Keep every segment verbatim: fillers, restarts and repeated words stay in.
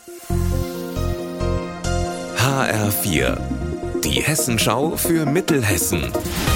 H R vier, die Hessenschau für Mittelhessen.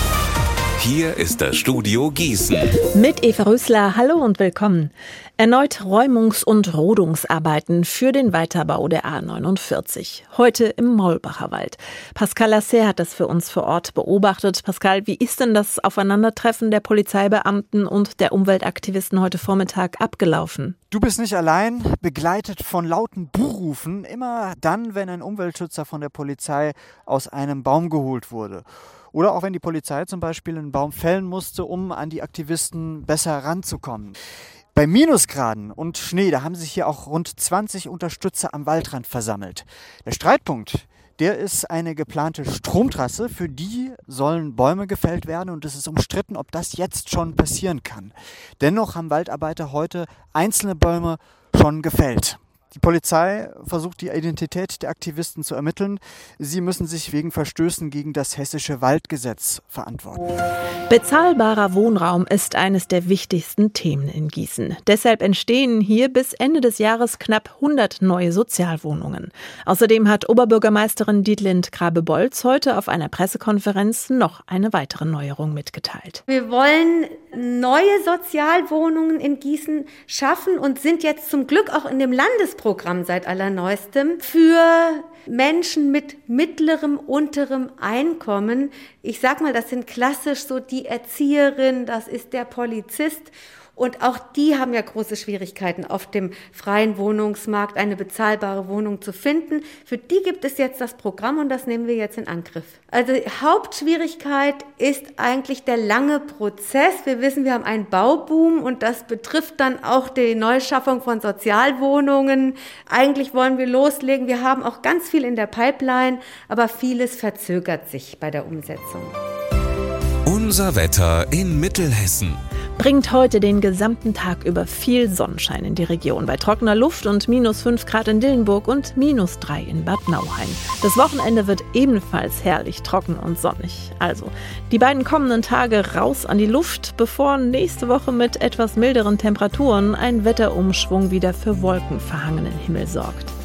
Hier ist das Studio Gießen. Mit Eva Rösler, hallo und willkommen. Erneut Räumungs- und Rodungsarbeiten für den Weiterbau der A neunundvierzig. Heute im Maulbacher Wald. Pascal Lasser hat das für uns vor Ort beobachtet. Pascal, wie ist denn das Aufeinandertreffen der Polizeibeamten und der Umweltaktivisten heute Vormittag abgelaufen? Du bist nicht allein, begleitet von lauten Buhrufen, immer dann, wenn ein Umweltschützer von der Polizei aus einem Baum geholt wurde. Oder auch wenn die Polizei zum Beispiel einen Baum fällen musste, um an die Aktivisten besser ranzukommen. Bei Minusgraden und Schnee, da haben sich hier auch rund zwanzig Unterstützer am Waldrand versammelt. Der Streitpunkt, der ist eine geplante Stromtrasse. Für die sollen Bäume gefällt werden und es ist umstritten, ob das jetzt schon passieren kann. Dennoch haben Waldarbeiter heute einzelne Bäume schon gefällt. Die Polizei versucht, die Identität der Aktivisten zu ermitteln. Sie müssen sich wegen Verstößen gegen das hessische Waldgesetz verantworten. Bezahlbarer Wohnraum ist eines der wichtigsten Themen in Gießen. Deshalb entstehen hier bis Ende des Jahres knapp hundert neue Sozialwohnungen. Außerdem hat Oberbürgermeisterin Dietlind Grabe-Bolz heute auf einer Pressekonferenz noch eine weitere Neuerung mitgeteilt. Wir wollen neue Sozialwohnungen in Gießen schaffen und sind jetzt zum Glück auch in dem Landesprogramm seit allerneuestem für Menschen mit mittlerem, unterem Einkommen. Ich sag mal, das sind klassisch so die Erzieherin, das ist der Polizist. Und auch die haben ja große Schwierigkeiten, auf dem freien Wohnungsmarkt eine bezahlbare Wohnung zu finden. Für die gibt es jetzt das Programm und das nehmen wir jetzt in Angriff. Also die Hauptschwierigkeit ist eigentlich der lange Prozess. Wir wissen, wir haben einen Bauboom und das betrifft dann auch die Neuschaffung von Sozialwohnungen. Eigentlich wollen wir loslegen. Wir haben auch ganz viel in der Pipeline, aber vieles verzögert sich bei der Umsetzung. Unser Wetter in Mittelhessen. Bringt heute den gesamten Tag über viel Sonnenschein in die Region. Bei trockener Luft und minus fünf Grad in Dillenburg und minus drei in Bad Nauheim. Das Wochenende wird ebenfalls herrlich trocken und sonnig. Also, die beiden kommenden Tage raus an die Luft, bevor nächste Woche mit etwas milderen Temperaturen ein Wetterumschwung wieder für wolkenverhangenen Himmel sorgt.